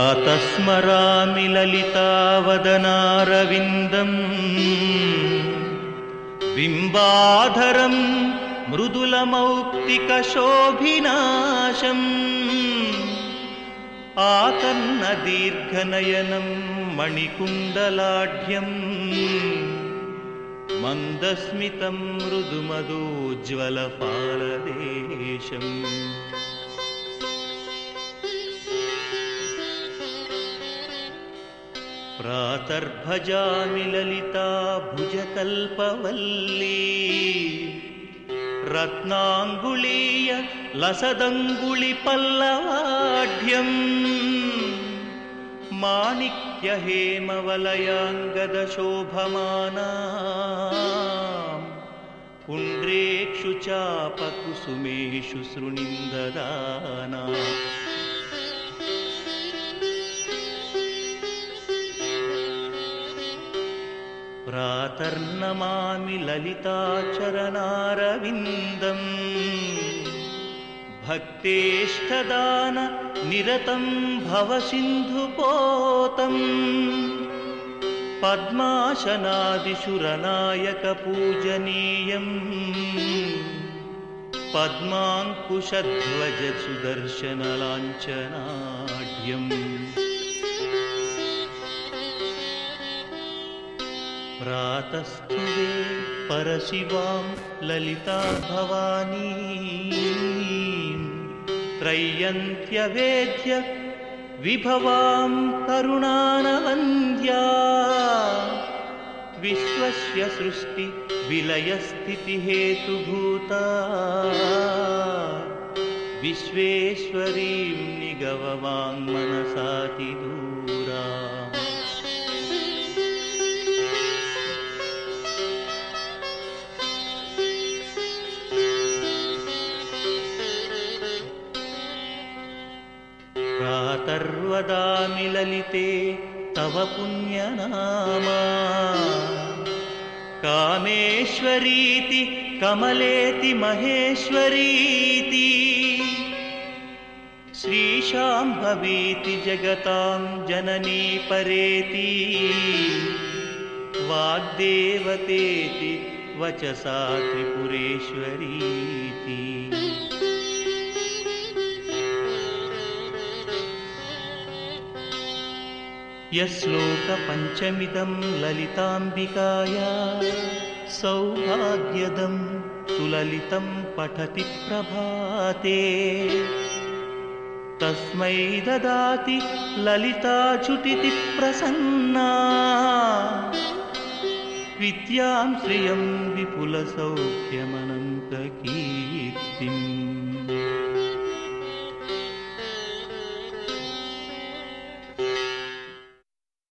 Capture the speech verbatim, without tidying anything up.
प्रातः स्मरामि ललितावदनारविन्दम् बिम्बाधरं मृदुलमौक्तिकशोभिनाशम् आकर्णदीर्घनयनं मणिकुण्डलाढ्यम् मन्दस्मितं मृदुमदोज्ज्वलफालदेशम् प्रातर्भजामि ललिता भुजकल्पवल्ली रत्नाङ्गुलीय लसदङ्गुलिपल्लवाढ्यम् माणिक्यहेमवलयाङ्गदशोभमाना पुण्ड्रेक्षु चापकुसुमेषु सृणिन्ददाना प्रातर्नमामि ललिताचरणारविन्दम् भक्तेष्टदान निरतं भवसिन्धुपोतम् पद्माशनादिशुरनायकपूजनीयम् पद्माङ्कुशध्वज सुदर्शनलाञ्छनाढ्यम् प्रातस्तुवे परशिवां ललिता भवानी त्रय्यन्त्यवेद्य विभवां करुणानवन्द्या विश्वस्य सृष्टि विलयस्थितिहेतुभूता विश्वेश्वरीं निगमवाङ्मनसातिदूरा प्रातर्वदामि ललिते तव पुण्यनामा कामेश्वरीति कमलेति महेश्वरीति श्रीशाम्भवीति जगतां जननी परेति वाग्देवतेति वचसा त्रिपुरेश्वरीति यश्लोकपञ्चमिदं ललिताम्बिकाया सौभाग्यदं सुललितं पठति प्रभाते तस्मै ददाति ललिताच्युतिः प्रसन्ना विद्यां श्रियं विपुलसौख्यमनन्तकीर्तिम्।